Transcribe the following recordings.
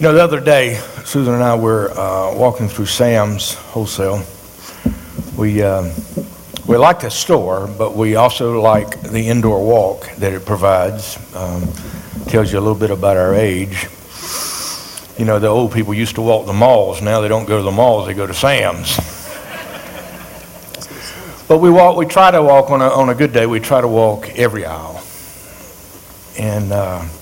The other day, Susan and I were walking through Sam's Wholesale. We like the store, but we also like the indoor walk that it provides. Tells you a little bit about our age. The old people used to walk the malls. Now they don't go to the malls, they go to Sam's. But we try to walk on a good day, we try to walk every aisle. And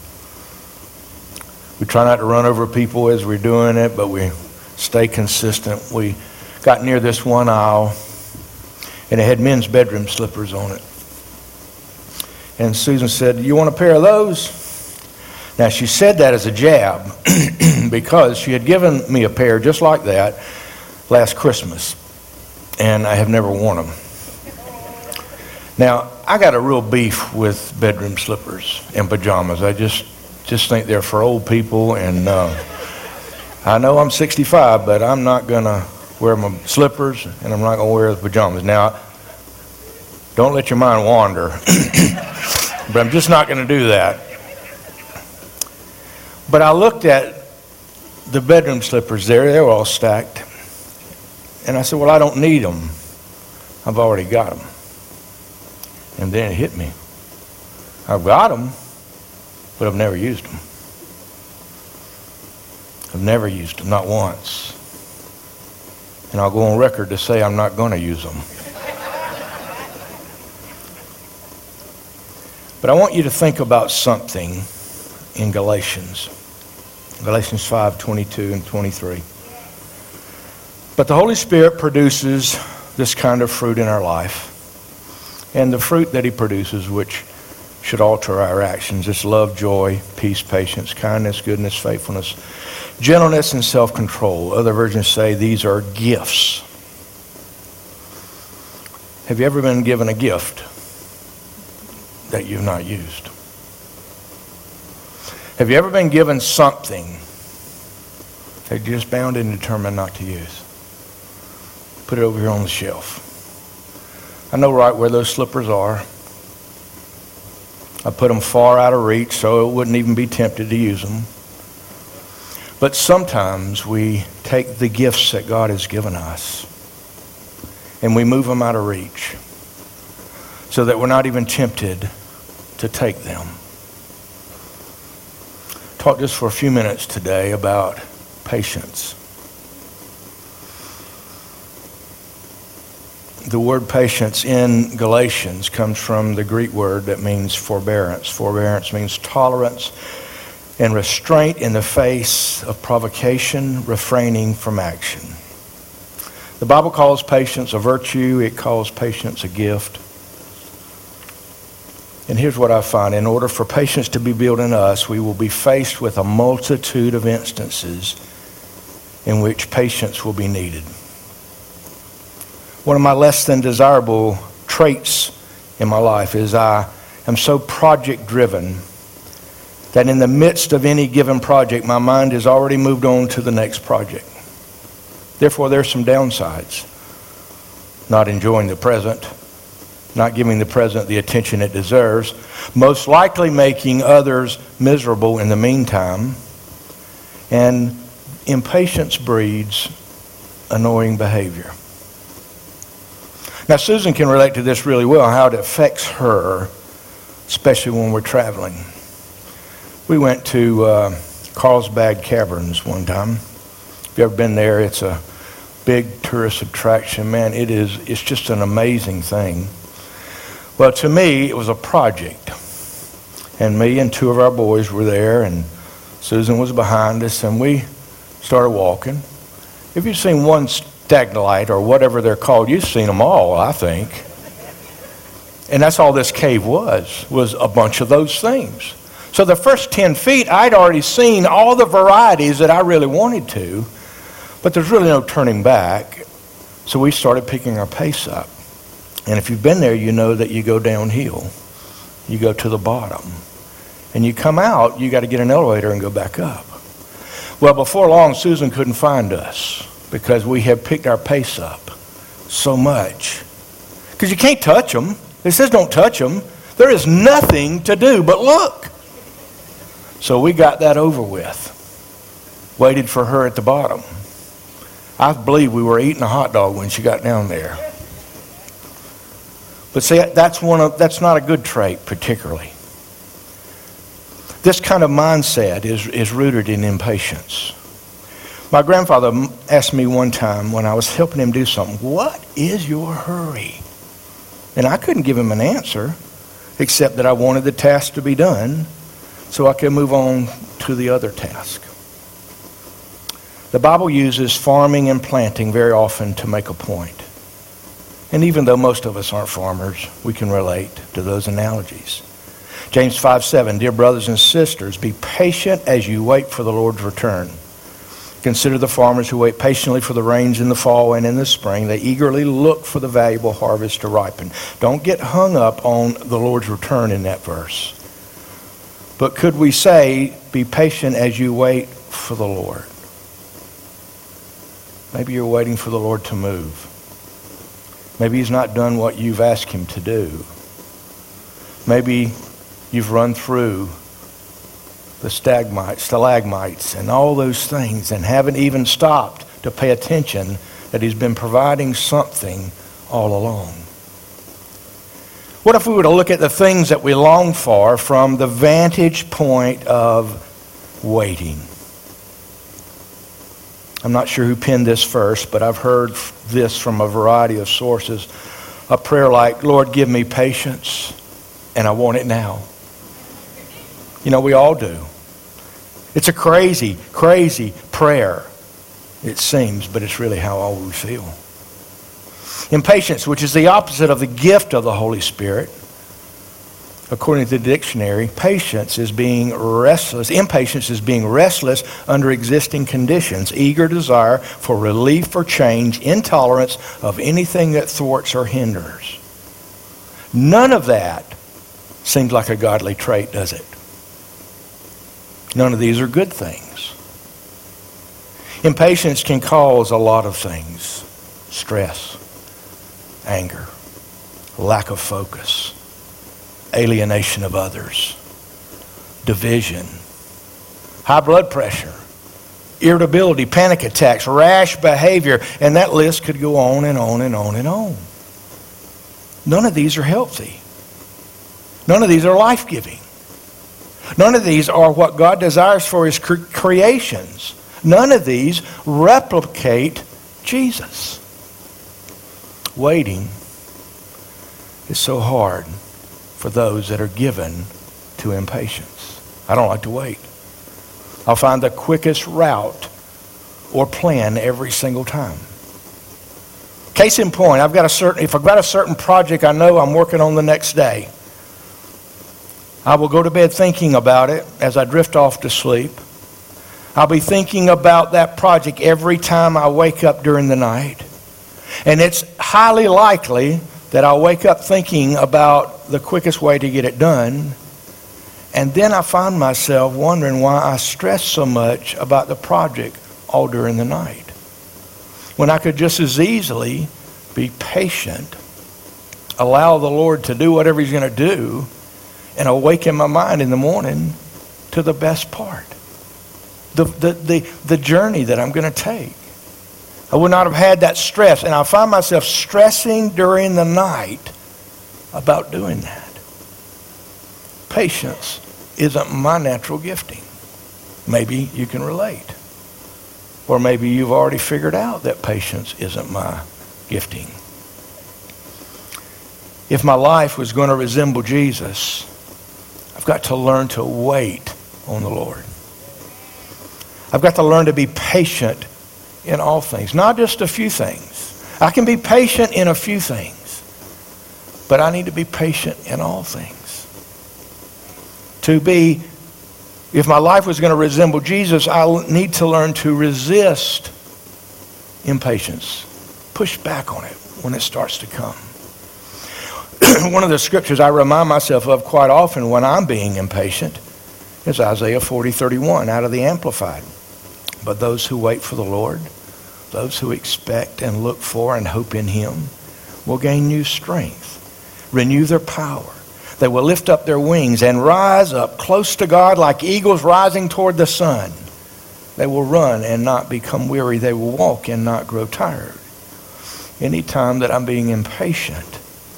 we try not to run over people as we're doing it, but we stay consistent. We got near this one aisle, and it had men's bedroom slippers on it. And Susan said, "You want a pair of those?" Now, she said that as a jab because she had given me a pair just like that last Christmas, and I have never worn them. Now, I got a real beef with bedroom slippers and pajamas. I just think they're for old people, and I know I'm 65, but I'm not going to wear my slippers, and I'm not going to wear the pajamas. Now, don't let your mind wander, but I'm just not going to do that. But I looked at the bedroom slippers there. They were all stacked. And I said, well, I don't need them. I've already got them. And then it hit me. I've got them, but I've never used them. I've never used them, not once. And I'll go on record to say I'm not going to use them. But I want you to think about something in Galatians 5:22 and 23. But the Holy Spirit produces this kind of fruit in our life. And the fruit that he produces, which should alter our actions, is love, joy, peace, patience, kindness, goodness, faithfulness, gentleness, and self-control. Other versions say these are gifts. Have you ever been given a gift that you've not used? Have you ever been given something that you're just bound and determined not to use? Put it over here on the shelf. I know right where those slippers are. I put them far out of reach so it wouldn't even be tempted to use them. But sometimes we take the gifts that God has given us and we move them out of reach so that we're not even tempted to take them. Talk just for a few minutes today about patience. The word patience in Galatians comes from the Greek word that means forbearance. Forbearance means tolerance and restraint in the face of provocation, refraining from action. The Bible calls patience a virtue. It calls patience a gift. And here's what I find. In order for patience to be built in us, we will be faced with a multitude of instances in which patience will be needed. One of my less than desirable traits in my life is I am so project driven that in the midst of any given project, my mind has already moved on to the next project. Therefore, there's some downsides. Not enjoying the present, not giving the present the attention it deserves, most likely making others miserable in the meantime, and impatience breeds annoying behavior. Now, Susan can relate to this really well, how it affects her, especially when we're traveling. We went to Carlsbad Caverns one time. If you've ever been there, it's a big tourist attraction. Man, it's just an amazing thing. Well, to me, it was a project. And me and two of our boys were there, and Susan was behind us, and we started walking. If you've seen one stagnolite or whatever they're called, you've seen them all, I think. And that's all this cave was a bunch of those things. So the first 10 feet, I'd already seen all the varieties that I really wanted to, but there's really no turning back. So we started picking our pace up. And if you've been there, you know that you go downhill. You go to the bottom. And you come out, you got to get an elevator and go back up. Well, before long, Susan couldn't find us because we had picked our pace up so much. Because you can't touch them. It says don't touch them. There is nothing to do but look. So we got that over with. waited for her at the bottom. I believe we were eating a hot dog when she got down there. But see, that's not a good trait particularly. This kind of mindset is rooted in impatience. My grandfather asked me one time when I was helping him do something, "What is your hurry?" And I couldn't give him an answer, except that I wanted the task to be done so I could move on to the other task. The Bible uses farming and planting very often to make a point. And even though most of us aren't farmers, we can relate to those analogies. James 5:7, "Dear brothers and sisters, be patient as you wait for the Lord's return. Consider the farmers who wait patiently for the rains in the fall and in the spring. They eagerly look for the valuable harvest to ripen." Don't get hung up on the Lord's return in that verse. But could we say, be patient as you wait for the Lord? Maybe you're waiting for the Lord to move. Maybe he's not done what you've asked him to do. Maybe you've run through the stalagmites and all those things and haven't even stopped to pay attention that he's been providing something all along. What if we were to look at the things that we long for from the vantage point of waiting? I'm not sure who penned this verse, but I've heard this from a variety of sources. A prayer like, "Lord, give me patience, and I want it now." You know, we all do. It's a crazy, crazy prayer, it seems, but it's really how all we feel. Impatience, which is the opposite of the gift of the Holy Spirit, according to the dictionary, patience is being restless. Impatience is being restless under existing conditions, eager desire for relief or change, intolerance of anything that thwarts or hinders. None of that seems like a godly trait, does it? None of these are good things. Impatience can cause a lot of things: stress, anger, lack of focus, alienation of others, division, high blood pressure, irritability, panic attacks, rash behavior, and that list could go on and on and on and on. None of these are healthy. None of these are life-giving. None of these are what God desires for his creations. None of these replicate Jesus. Waiting is so hard for those that are given to impatience. I don't like to wait. I'll find the quickest route or plan every single time. Case in point, if I've got a certain project I know I'm working on the next day, I will go to bed thinking about it as I drift off to sleep. I'll be thinking about that project every time I wake up during the night. And it's highly likely that I'll wake up thinking about the quickest way to get it done. And then I find myself wondering why I stress so much about the project all during the night, when I could just as easily be patient, allow the Lord to do whatever he's going to do, and awaken my mind in the morning to the best part, the journey that I'm going to take. I would not have had that stress, and I find myself stressing during the night about doing that. Patience isn't my natural gifting. Maybe you can relate. Or maybe you've already figured out that patience isn't my gifting. If my life was going to resemble Jesus, I've got to learn to wait on the Lord. I've got to learn to be patient in all things, not just a few things. I can be patient in a few things, but I need to be patient in all things. If my life was going to resemble Jesus, I need to learn to resist impatience, push back on it when it starts to come. One of the scriptures I remind myself of quite often when I'm being impatient is Isaiah 40:31 out of the Amplified. But those who wait for the Lord, those who expect and look for and hope in him, will gain new strength, renew their power. They will lift up their wings and rise up close to God like eagles rising toward the sun. They will run and not become weary. They will walk and not grow tired. Anytime that I'm being impatient,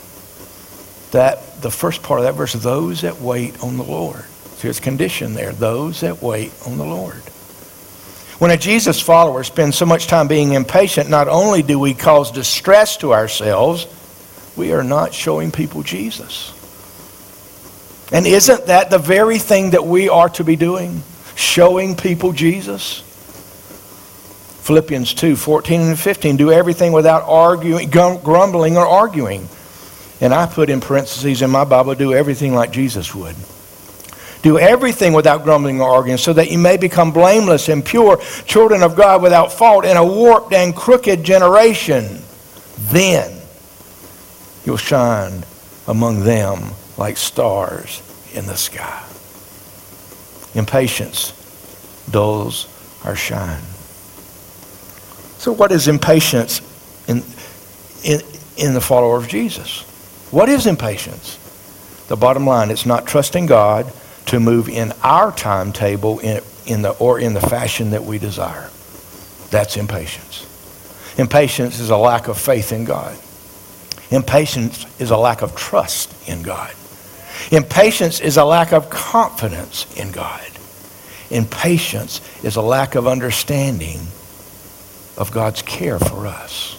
that the first part of that verse, those that wait on the Lord. See, it's conditioned there. Those that wait on the Lord. When a Jesus follower spends so much time being impatient, not only do we cause distress to ourselves, we are not showing people Jesus. And isn't that the very thing that we are to be doing? Showing people Jesus? Philippians 2, 14 and 15, do everything without arguing, grumbling or arguing. And I put in parentheses in my Bible, do everything like Jesus would. Do everything without grumbling or arguing, so that you may become blameless and pure, children of God without fault in a warped and crooked generation. Then you'll shine among them like stars in the sky. Impatience dulls our shine. So what is impatience in the follower of Jesus? What is impatience? The bottom line, it's not trusting God to move in our timetable in the fashion that we desire. That's impatience. Impatience is a lack of faith in God. Impatience is a lack of trust in God. Impatience is a lack of confidence in God. Impatience is a lack of understanding of God's care for us.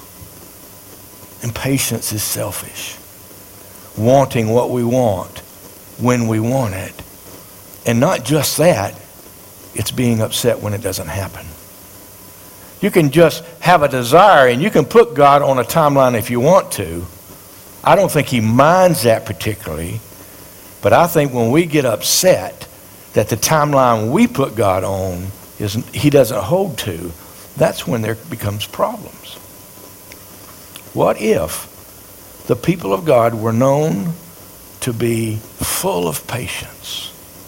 Impatience is selfish. Wanting what we want when we want it. And not just that, it's being upset when it doesn't happen. You can just have a desire and you can put God on a timeline if you want to. I don't think he minds that particularly. But I think when we get upset that the timeline we put God on he doesn't hold to, that's when there becomes problems. What if the people of God were known to be full of patience?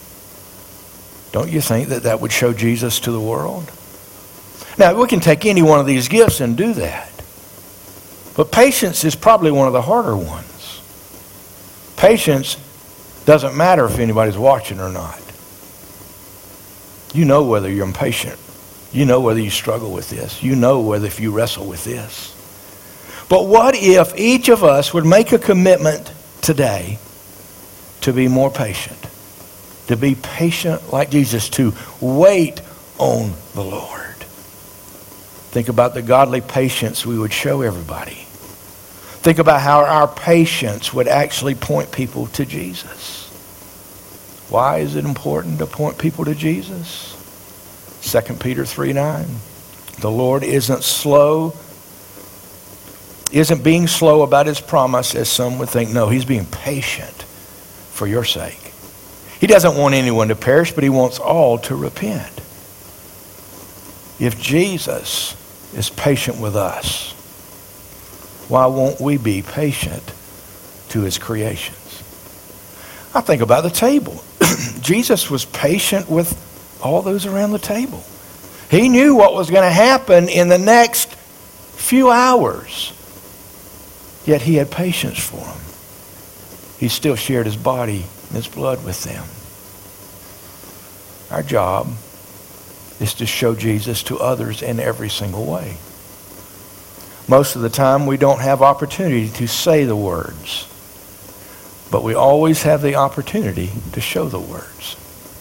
Don't you think that that would show Jesus to the world? Now, we can take any one of these gifts and do that. But patience is probably one of the harder ones. Patience doesn't matter if anybody's watching or not. You know whether you're impatient. You know whether you struggle with this. You know whether if you wrestle with this. But what if each of us would make a commitment today to be more patient? To be patient like Jesus, to wait on the Lord. Think about the godly patience we would show everybody. Think about how our patience would actually point people to Jesus. Why is it important to point people to Jesus? 2 Peter 3:9. The Lord isn't being slow about his promise as some would think. No, he's being patient for your sake. He doesn't want anyone to perish, but he wants all to repent. If Jesus is patient with us, why won't we be patient to his creations? I think about the table. Jesus was patient with all those around the table. He knew what was going to happen in the next few hours. Yet he had patience for them. He still shared his body and his blood with them. Our job is to show Jesus to others in every single way. Most of the time we don't have opportunity to say the words, but we always have the opportunity to show the words.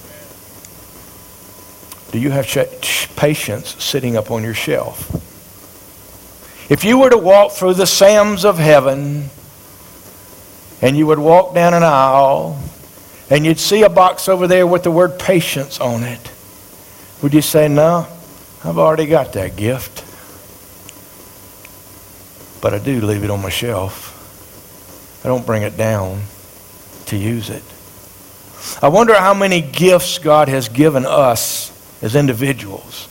Do you have patience sitting up on your shelf? If you were to walk through the Sams of heaven and you would walk down an aisle and you'd see a box over there with the word patience on it, would you say, no, I've already got that gift, but I do leave it on my shelf. I don't bring it down to use it. I wonder how many gifts God has given us as individuals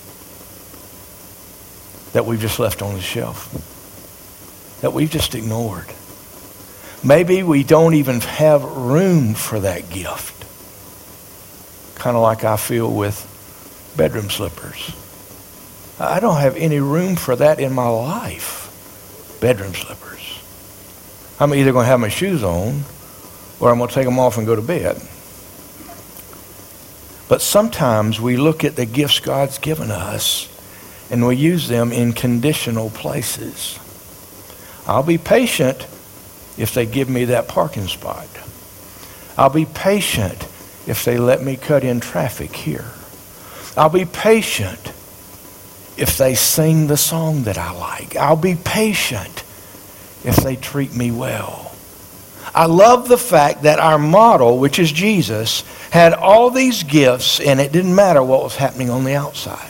that we've just left on the shelf, that we've just ignored. Maybe we don't even have room for that gift. Kind of like I feel with bedroom slippers. I don't have any room for that in my life. Bedroom slippers. I'm either going to have my shoes on or I'm going to take them off and go to bed. But sometimes we look at the gifts God's given us and we use them in conditional places. I'll be patient if they give me that parking spot. I'll be patient if they let me cut in traffic here. I'll be patient if they sing the song that I like. I'll be patient if they treat me well. I love the fact that our model, which is Jesus, had all these gifts, and it didn't matter what was happening on the outside.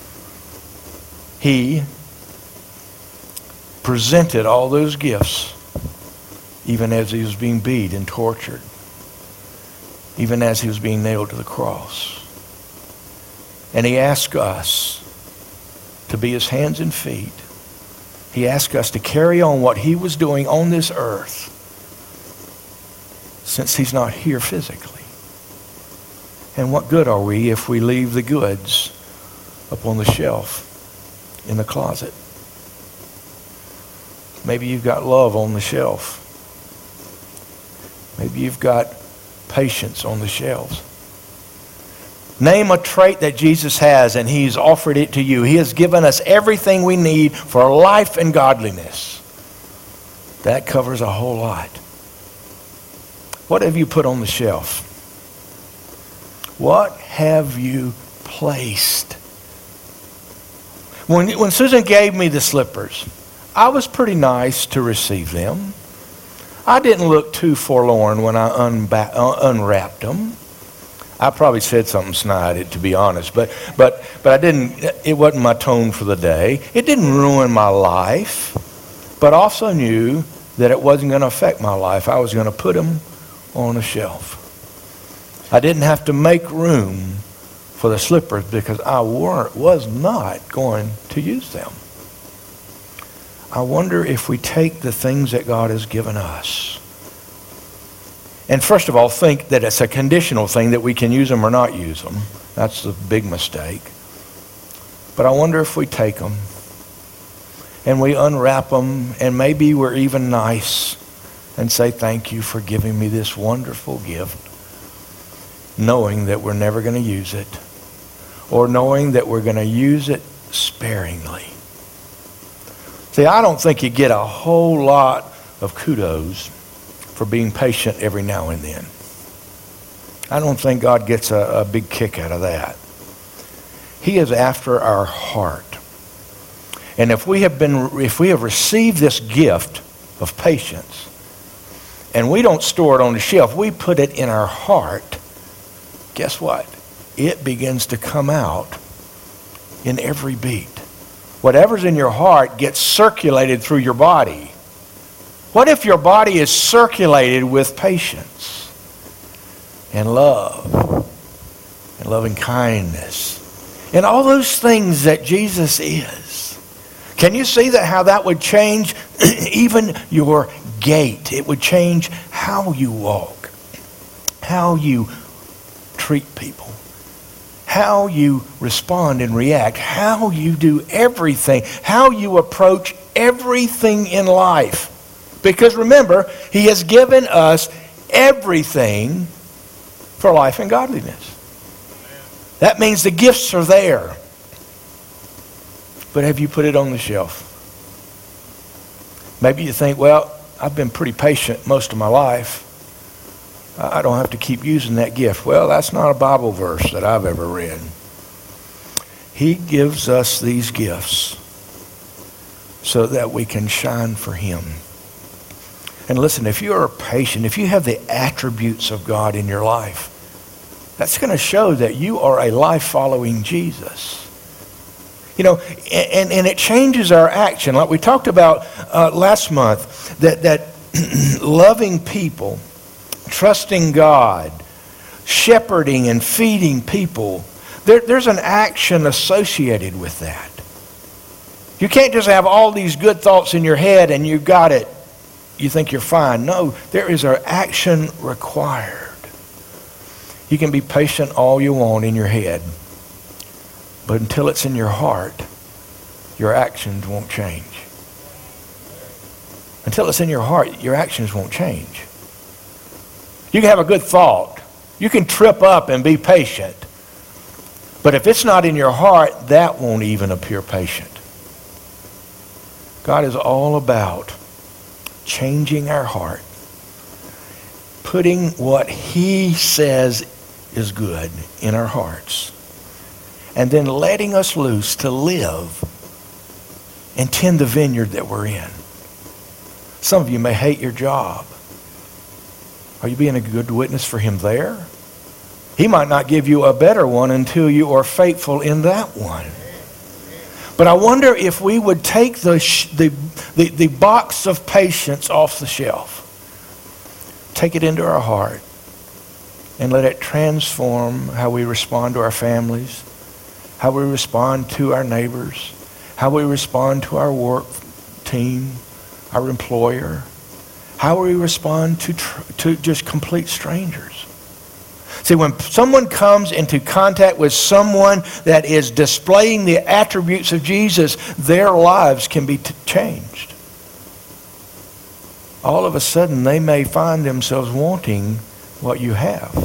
He presented all those gifts even as he was being beat and tortured, even as he was being nailed to the cross. And he asked us to be his hands and feet. He asked us to carry on what he was doing on this earth, since he's not here physically. And what good are we if we leave the goods up on the shelf in the closet? Maybe you've got love on the shelf. Maybe you've got patience on the shelves. Name a trait that Jesus has, and he's offered it to you. He has given us everything we need for life and godliness. That covers a whole lot. What have you put on the shelf? What have you placed? When Susan gave me the slippers, I was pretty nice to receive them. I didn't look too forlorn when I unwrapped them. I probably said something snide, to be honest, but I didn't. It wasn't my tone for the day. It didn't ruin my life, but also knew that it wasn't going to affect my life. I was going to put them on a shelf. I didn't have to make room for the slippers because I was not going to use them. I wonder if we take the things that God has given us, and first of all, think that it's a conditional thing, that we can use them or not use them. That's the big mistake. But I wonder if we take them and we unwrap them, and maybe we're even nice and say, thank you for giving me this wonderful gift, knowing that we're never going to use it, or knowing that we're going to use it sparingly. See, I don't think you get a whole lot of kudos for being patient every now and then. I don't think God gets a big kick out of that. He is after our heart. And if we have received this gift of patience, and we don't store it on the shelf, we put it in our heart, guess what? It begins to come out in every beat. Whatever's in your heart gets circulated through your body. What if your body is circulated with patience and love and loving kindness and all those things that Jesus is? Can you see that how that would change even your gait? It would change how you walk, how you treat people, how you respond and react, how you do everything, how you approach everything in life. Because remember, he has given us everything for life and godliness. That means the gifts are there. But have you put it on the shelf? Maybe you think, well, I've been pretty patient most of my life. I don't have to keep using that gift. Well, that's not a Bible verse that I've ever read. He gives us these gifts so that we can shine for him. And listen, if you are patient, if you have the attributes of God in your life, that's going to show that you are a life following Jesus. You know, and it changes our action. Like we talked about last month, that loving people, trusting God, shepherding and feeding people, there's an action associated with that. You can't just have all these good thoughts in your head and you got it. You think you're fine. No, there is an action required. You can be patient all you want in your head, but until it's in your heart, your actions won't change. Until it's in your heart, your actions won't change. You can have a good thought. You can trip up and be patient, But if it's not in your heart, that won't even appear patient. God is all about changing our heart, putting what he says is good in our hearts, and then letting us loose to live and tend the vineyard that we're in. Some of you may hate your job. Are you being a good witness for him there? He might not give you a better one until you are faithful in that one. But I wonder if we would take the box of patience off the shelf, take it into our heart, and let it transform how we respond to our families, how we respond to our neighbors, how we respond to our work team, our employer, how we respond to just complete strangers. See, when someone comes into contact with someone that is displaying the attributes of Jesus, their lives can be changed. All of a sudden, they may find themselves wanting what you have.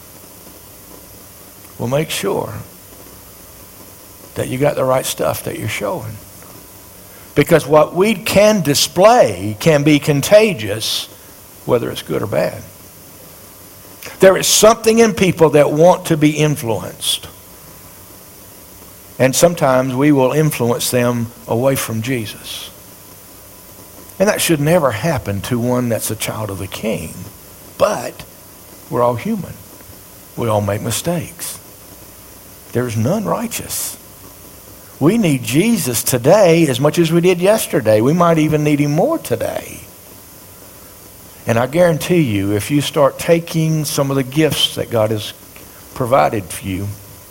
Well, make sure that you got the right stuff that you're showing. Because what we can display can be contagious, whether it's good or bad. There is something in people that want to be influenced. And sometimes we will influence them away from Jesus. And that should never happen to one that's a child of the King. But we're all human. We all make mistakes. There's none righteous. We need Jesus today as much as we did yesterday. We might even need him more today. And I guarantee you, if you start taking some of the gifts that God has provided for you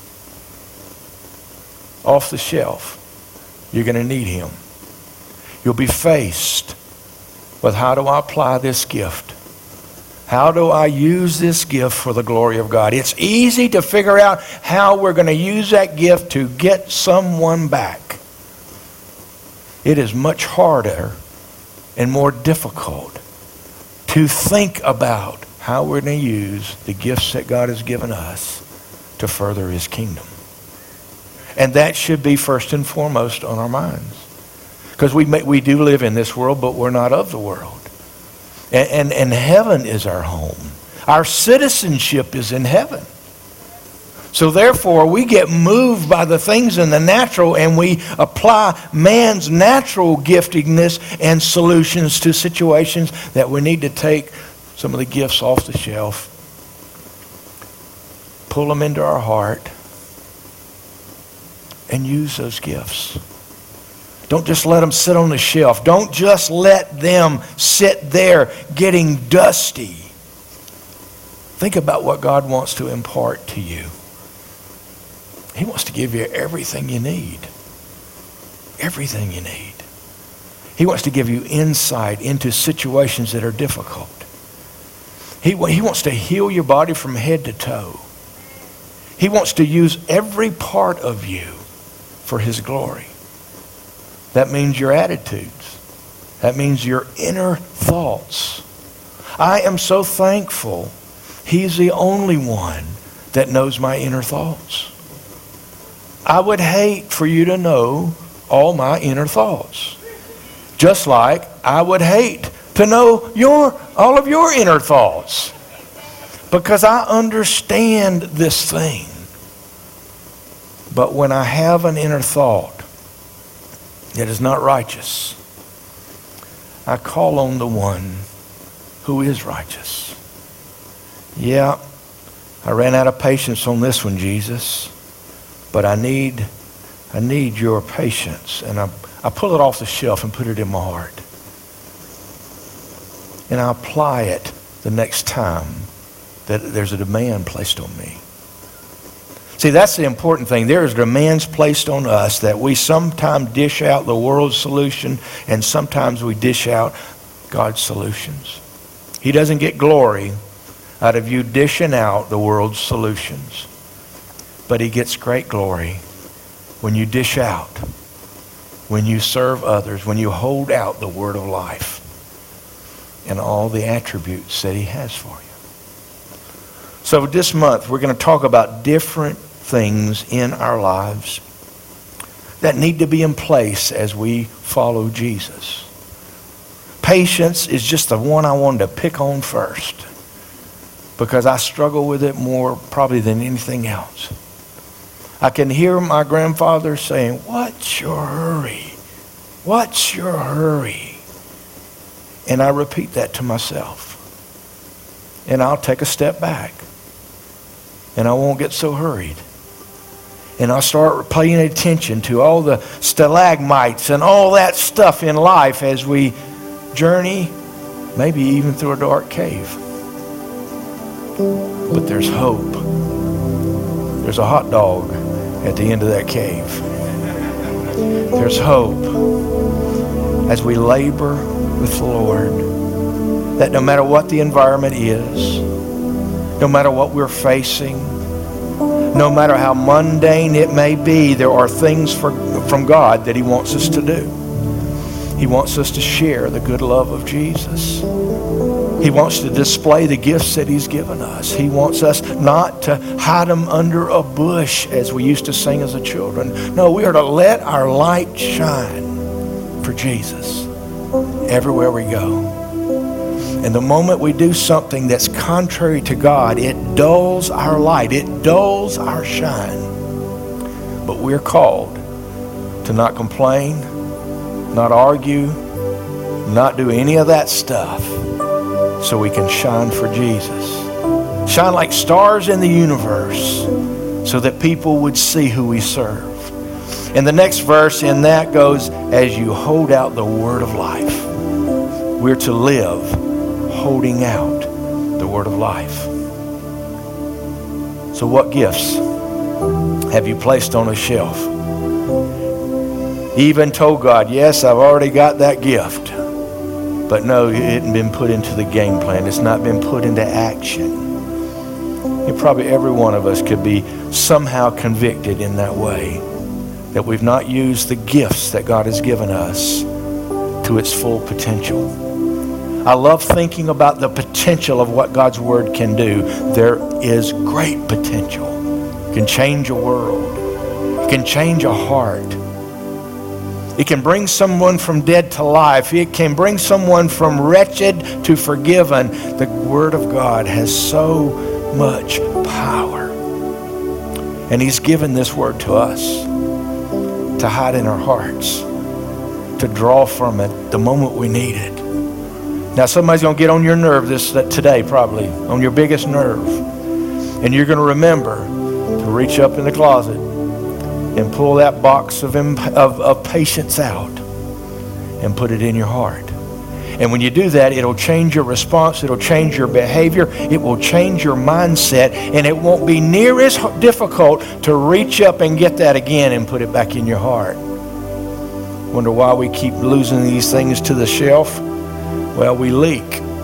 off the shelf, you're going to need him. You'll be faced with, how do I apply this gift? How do I use this gift for the glory of God? It's easy to figure out how we're going to use that gift to get someone back. It is much harder and more difficult to think about how we're going to use the gifts that God has given us to further his kingdom. And that should be first and foremost on our minds. Because we do live in this world, but we're not of the world. And heaven is our home. Our citizenship is in heaven. So therefore, we get moved by the things in the natural, and we apply man's natural giftingness and solutions to situations that we need to take some of the gifts off the shelf, pull them into our heart, and use those gifts. Don't just let them sit on the shelf. Don't just let them sit there getting dusty. Think about what God wants to impart to you. He wants to give you everything you need. Everything you need. He wants to give you insight into situations that are difficult. He wants to heal your body from head to toe. He wants to use every part of you for his glory. That means your attitudes. That means your inner thoughts. I am so thankful he's the only one that knows my inner thoughts. I would hate for you to know all my inner thoughts. Just like I would hate to know all of your inner thoughts. Because I understand this thing. But when I have an inner thought that is not righteous, I call on the one who is righteous. Yeah, I ran out of patience on this one, Jesus. But I need your patience. And I pull it off the shelf and put it in my heart. And I apply it the next time that there's a demand placed on me. See, that's the important thing. There is demands placed on us that we sometimes dish out the world's solution, and sometimes we dish out God's solutions. He doesn't get glory out of you dishing out the world's solutions. But he gets great glory when you dish out, when you serve others, when you hold out the word of life and all the attributes that he has for you. So this month, we're going to talk about different things in our lives that need to be in place as we follow Jesus. Patience is just the one I wanted to pick on first because I struggle with it more probably than anything else. I can hear my grandfather saying, "What's your hurry? What's your hurry?" And I repeat that to myself. And I'll take a step back. And I won't get so hurried. And I'll start paying attention to all the stalagmites and all that stuff in life as we journey, maybe even through a dark cave. But there's hope. There's a hot dog at the end of that cave. There's hope as we labor with the Lord, that no matter what the environment is, no matter what we're facing, no matter how mundane it may be, there are things from God that He wants us to do. He wants us to share the good love of Jesus. He wants to display the gifts that He's given us. He wants us not to hide them under a bush as we used to sing as a children. No, we are to let our light shine for Jesus everywhere we go. And the moment we do something that's contrary to God, it dulls our light. It dulls our shine. But we're called to not complain, not argue, not do any of that stuff so we can shine for Jesus. Shine like stars in the universe so that people would see who we serve. And the next verse in that goes, as you hold out the word of life. We're to live holding out the word of life. So what gifts have you placed on a shelf? Even told God, yes, I've already got that gift. But no, it hadn't been put into the game plan. It's not been put into action. And probably every one of us could be somehow convicted in that way, that we've not used the gifts that God has given us to its full potential. I love thinking about the potential of what God's Word can do. There is great potential. It can change a world. It can change a heart. It can bring someone from dead to life. It can bring someone from wretched to forgiven. The Word of God has so much power. And He's given this Word to us to hide in our hearts, to draw from it the moment we need it. Now somebody's going to get on your nerve today, probably, on your biggest nerve. And you're going to remember to reach up in the closet and pull that box of patience out and put it in your heart. And when you do that, it'll change your response, it'll change your behavior, it will change your mindset, and it won't be near as difficult to reach up and get that again and put it back in your heart. Wonder why we keep losing these things to the shelf? Well, we leak,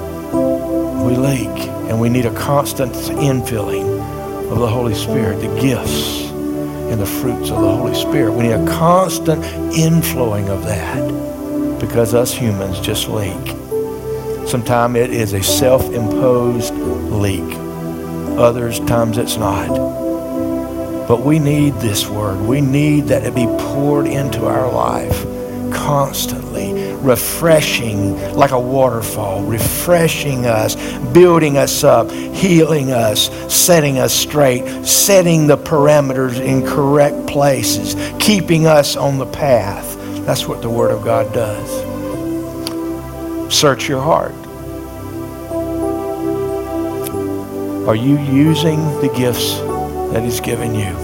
and we need a constant infilling of the Holy Spirit, the gifts and the fruits of the Holy Spirit. We need a constant inflowing of that because us humans just leak. Sometimes it is a self-imposed leak. Others times it's not. But we need this Word. We need that to be poured into our life constantly, refreshing like a waterfall, refreshing us, building us up, healing us, setting us straight, setting the parameters in correct places, keeping us on the path. That's what the Word of God does. Search your heart. Are you using the gifts that He's given you?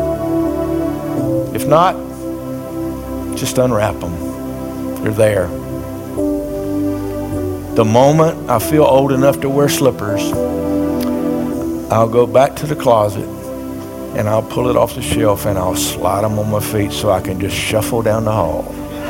If not, just unwrap them. They're there. The moment I feel old enough to wear slippers, I'll go back to the closet and I'll pull it off the shelf and I'll slide them on my feet so I can just shuffle down the hall.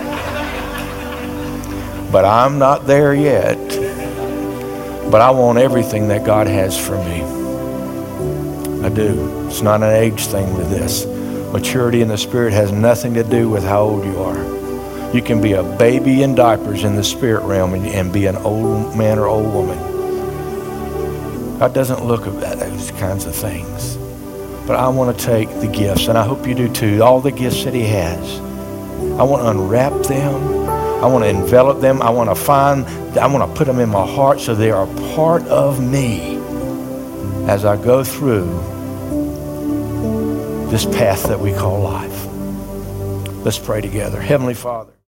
But I'm not there yet. But I want everything that God has for me. I do. It's not an age thing with this. Maturity in the Spirit has nothing to do with how old you are. You can be a baby in diapers in the spirit realm and be an old man or old woman. God doesn't look at those kinds of things. But I want to take the gifts, and I hope you do too, all the gifts that he has. I want to unwrap them. I want to envelop them. I want to put them in my heart so they are a part of me as I go through this path that we call life. Let's pray together. Heavenly Father.